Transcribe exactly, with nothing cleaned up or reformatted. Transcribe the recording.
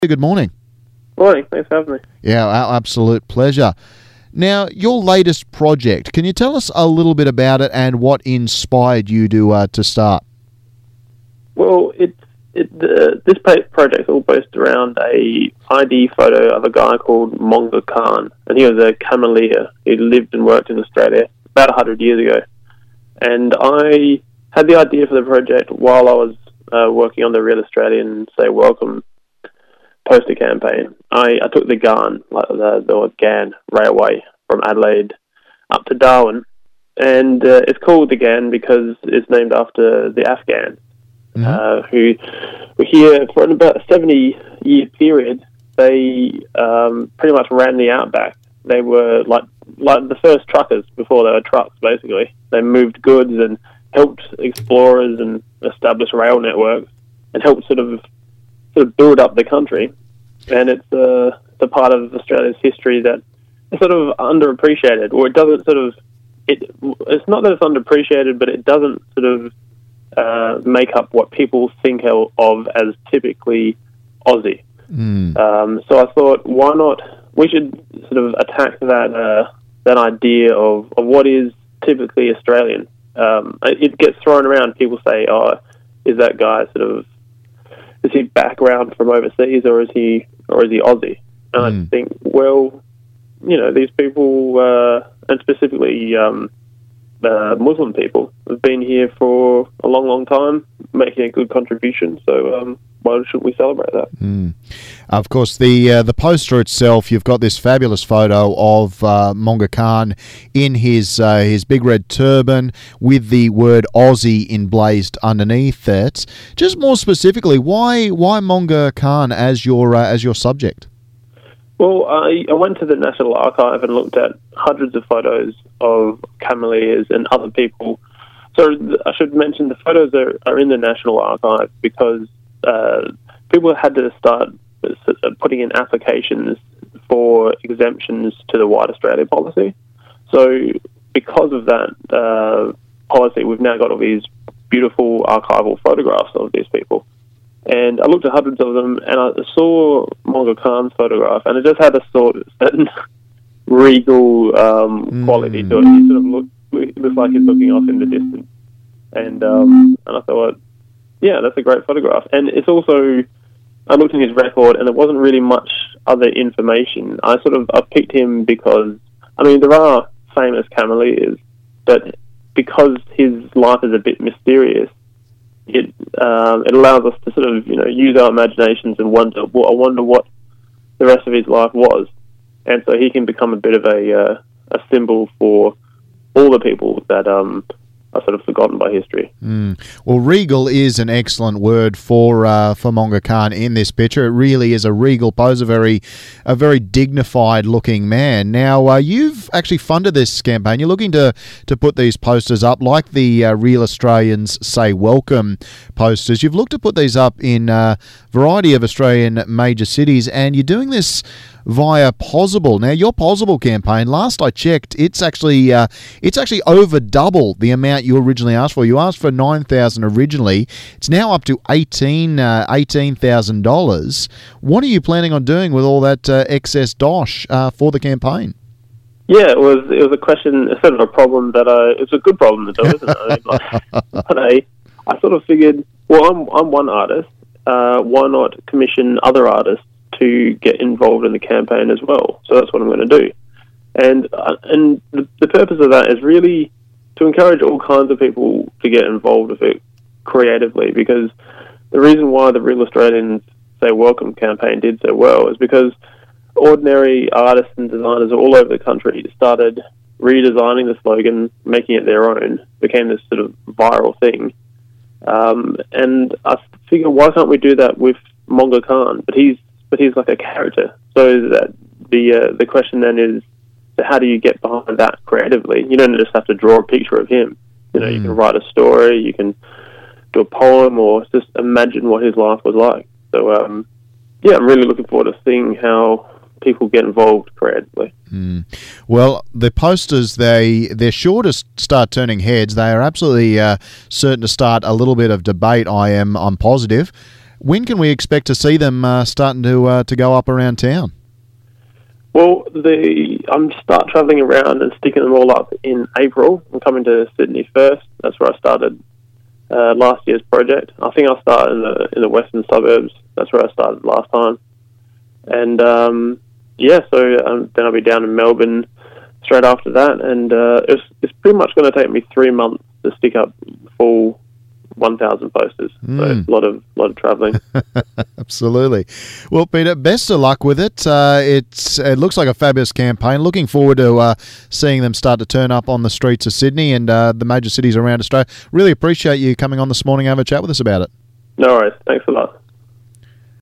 Good morning. Morning, thanks for having me. Yeah, our absolute pleasure. Now, your latest project, can you tell us a little bit about it and what inspired you to uh, to start? Well, it's it, uh, this pa- project all based around a I D photo of a guy called Monga Khan, and he was a Kamelia. He lived and worked in Australia about one hundred years ago. And I had the idea for the project while I was uh, working on the Real Australian Say Welcome poster campaign. I, I took the GAN, like the, the GAN railway from Adelaide up to Darwin, and uh, it's called the GAN because it's named after the Afghans, mm-hmm. uh, who were here for about a seventy-year period. They um, pretty much ran the outback. They were like like the first truckers before they were trucks, basically. They moved goods and helped explorers and establish rail networks and helped sort of sort of build up the country. And it's uh, the part of Australia's history that is sort of underappreciated, or it doesn't sort of, it, it's not that it's underappreciated, but it doesn't sort of uh, make up what people think of as typically Aussie. Mm. Um, so I thought, why not, we should sort of attack that uh, that idea of, of what is typically Australian. Um, it gets thrown around. People say, oh, is that guy sort of, is he background from overseas, or is he, or is he Aussie? And mm. I think, well, you know, these people, uh, and specifically um, uh, Muslim people, have been here for a long, long time, making a good contribution. So um, why shouldn't we celebrate that? Mm. Of course, the uh, the poster itself, you've got this fabulous photo of uh, Monga Khan in his uh, his big red turban with the word Aussie emblazed underneath it. Just more specifically, why why Monga Khan as your uh, as your subject? Well, I, I went to the National Archive and looked at hundreds of photos of Kamelias and other people. So th- I should mention the photos are, are in the National Archive because uh, people had to start putting in applications for exemptions to the White Australia policy. So because of that uh, policy, we've now got all these beautiful archival photographs of these people. And I looked at hundreds of them, and I saw Monga Khan's photograph, and it just had a sort of certain regal um, mm. quality to it. He sort of looked, it looks like he's looking off in the distance. And um, and I thought, yeah, that's a great photograph. And it's also, I looked in his record, and there wasn't really much other information. I sort of, I picked him because, I mean, there are famous Kamelias, but because his life is a bit mysterious, it um, it allows us to sort of, you know, use our imaginations and wonder, well, I wonder what the rest of his life was. And so he can become a bit of a uh, a symbol for all the people that um, are sort of forgotten by history. Mm. Well, regal is an excellent word for uh, for Monga Khan in this picture. It really is a regal pose, a very, a very dignified looking man. Now, uh, you've actually funded this campaign. You're looking to, to put these posters up, like the uh, Real Australians Say Welcome posters. You've looked to put these up in a variety of Australian major cities, and you're doing this via Pozible. Now, your Pozible campaign, last I checked, it's actually uh, it's actually over double the amount you originally asked for. You asked for nine thousand dollars originally. It's now up to eighteen thousand dollars. What are you planning on doing with all that uh, excess dosh uh, for the campaign? Yeah, it was it was a question, sort of a problem that I, it's a good problem to do, isn't it? I mean, like, but I, I sort of figured, well, I'm I'm one artist. Uh, why not commission other artists to get involved in the campaign as well? So that's what I'm going to do. And uh, and the, the purpose of that is really to encourage all kinds of people to get involved with it creatively, because the reason why the Real Australians Say Welcome campaign did so well is because ordinary artists and designers all over the country started redesigning the slogan, making it their own, became this sort of viral thing. Um, and I figure, why can't we do that with Monga Khan? But he's but he's like a character. So that the uh, the question then is, so how do you get behind that creatively? You don't just have to draw a picture of him. You know, mm. you can write a story, you can do a poem, or just imagine what his life was like. So, um, yeah, I'm really looking forward to seeing how people get involved creatively. Mm. Well, the posters, they, they're sure to start turning heads. They are absolutely uh, certain to start a little bit of debate, I am I'm positive. When can we expect to see them uh, starting to uh, to go up around town? Well, the I'm start travelling around and sticking them all up in April. I'm coming to Sydney first. That's where I started uh, last year's project. I think I'll start in the in the western suburbs. That's where I started last time. And um, yeah, so um, then I'll be down in Melbourne straight after that. And uh, it's it's pretty much going to take me three months to stick up full one thousand posters. Mm. So it's a lot of lot of travelling. Absolutely. Well, Peter, best of luck with it. Uh, it's it looks like a fabulous campaign. Looking forward to uh, seeing them start to turn up on the streets of Sydney and uh, the major cities around Australia. Really appreciate you coming on this morning and have a chat with us about it. No worries. Thanks a lot.